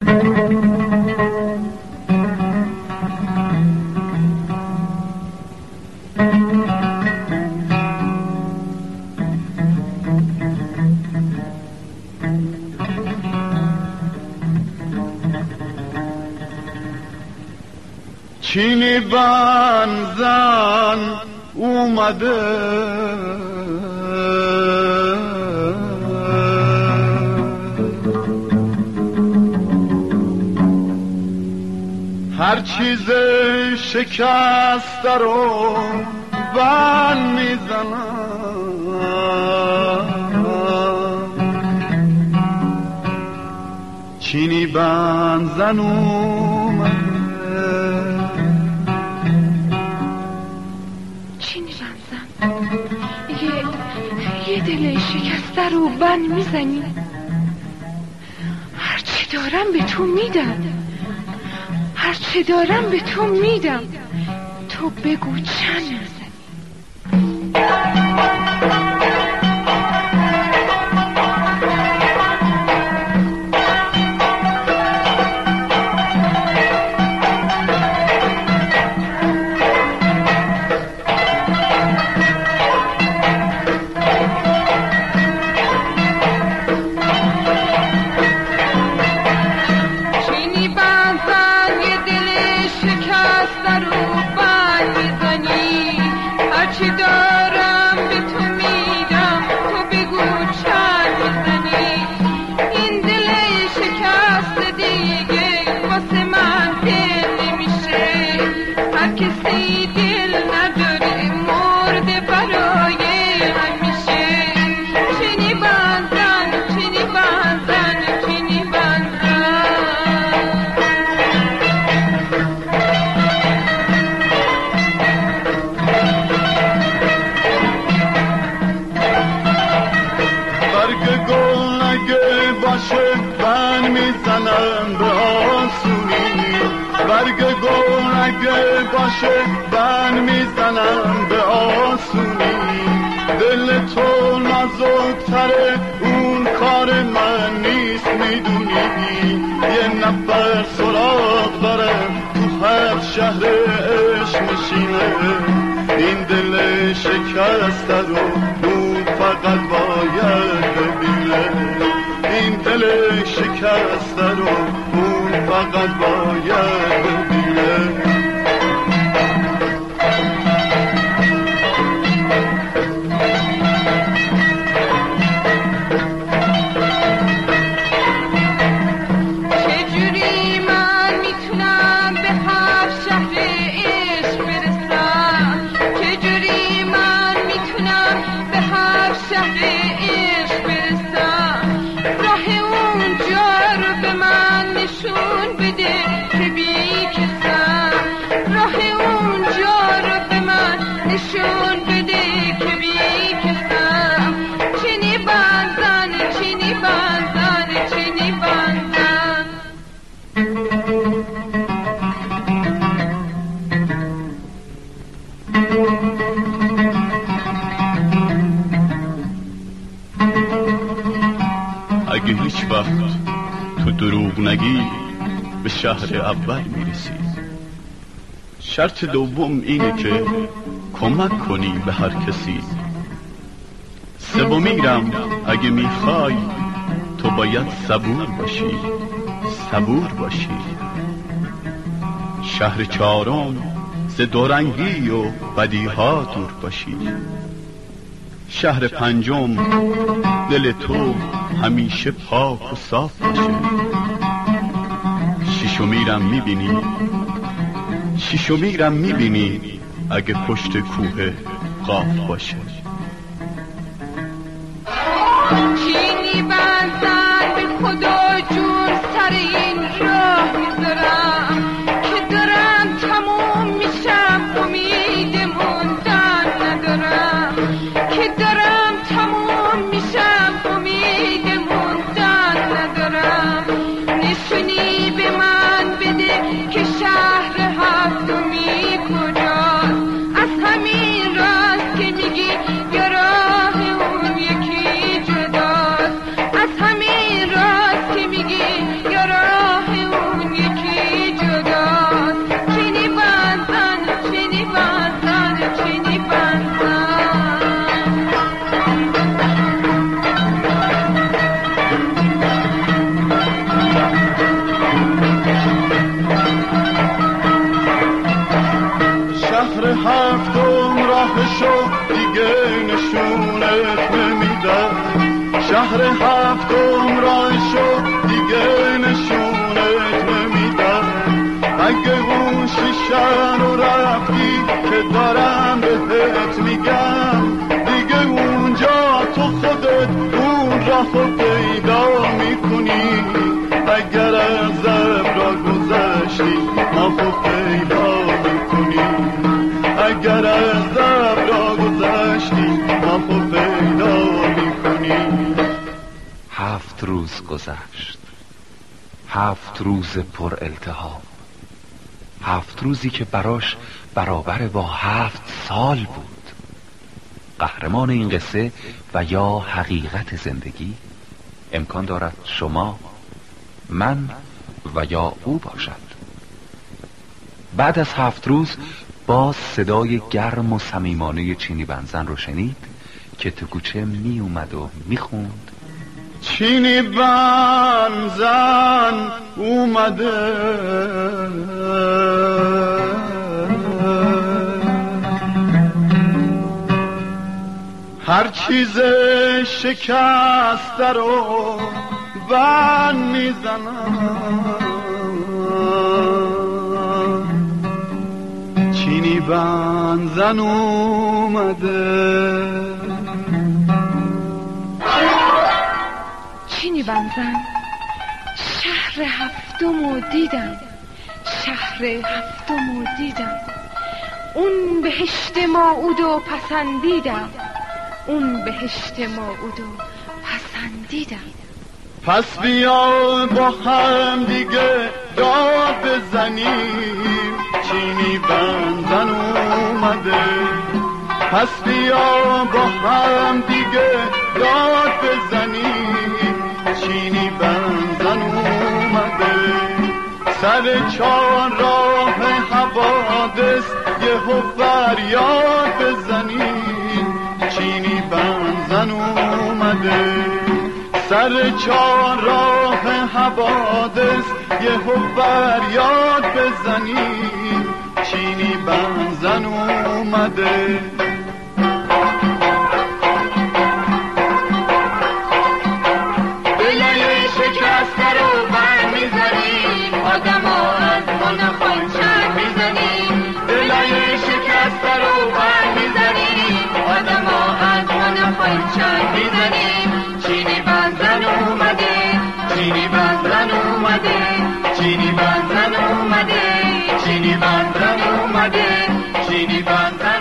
چینی بنزن اومده هر چیز شکسته رو بند میزنم چینی بنزن اومده یه دل شکسته رو بند میزنی هرچی دارم به تو میدم هرچی دارم به تو میدم تو بگو چند میزنی باشه بند میزنم به آسونی دل تو نازکتره اون کار من نیست میدونی یه نفر سراغ دارم تو هر شهر عشق میشینه این دل شکسته رو اون فقط باید ببینه این دل شکسته رو اون فقط باید ببینه اگه هیچ وقت تو دروغ نگی به شهر اول میرسی شرط دوم اینه که کمک کنی به هر کسی سومیرم اگه میخوای تو باید صبور باشی صبور باشی شهر چهارم ز دورنگی و بدیها دور باشی شهر پنجم دل تو همیشه پاک و صاف باشه شیشمیرم میبینی اگه پشت کوه قاف باشه چینی بنزن به خدا جون سر این راه میذارم که دارم تموم میشم امید موندن ندارم که دارم تموم میشم امید موندن ندارم نشونی به من بده که شهر هفتمی کجاست از همین راست که میگی شهر هفتم راه شد دیگه نشونت نمیدم. اگه اون شیشه رو رفتی که دارم بهت میگم، دیگه اونجا تو خودت اون راهو پیدا میکنی. اگر از زبرا گذشتی راهو پیدا میکنی. اگر از زبرا گذشتی راهو پیدا میکنی. 7 روز گذشت، 7 روز پر التهاب، 7 روزی که براش برابر با 7 سال بود. قهرمان این قصه و یا حقیقت زندگی امکان دارد شما، من و یا او باشد. بعد از 7 روز باز صدای گرم و صمیمانه چینی بنزن رو شنید که تو کوچه می اومد و می خوند: چینی بنزن اومده، هر چیز شکسته رو بند میزنم. چینی بنزن اومده. چینی بنزن شهر هفتم رو دیدم، شهر هفتم رو دیدم. اون بهشت موعود و پسندیدم، اون بهشت موعود و پسندیدم. پس بیا با هم دیگه داد بزنیم، چینی بنزن اومده. پس بیا با هم دیگه داد بزنیم، چینی بنزن اومده. سر چهار راه حوادث یهو فریاد بزنیم، چینی بنزن اومده. سر چهار راه حوادث یهو فریاد بزنیم، چینی بنزن اومده. دلای شکسته رو بر میزنیم، آدم ها از ما نخواهیم شر میزنیم. دلای شکسته رو بر میزنیم، آدم ها از ما نخواهیم شر میزنیم. چینی بنزن اومده، چینی بنزن اومده، چینی بنزن اومده، چینی بنزن اومده، چینی بنزن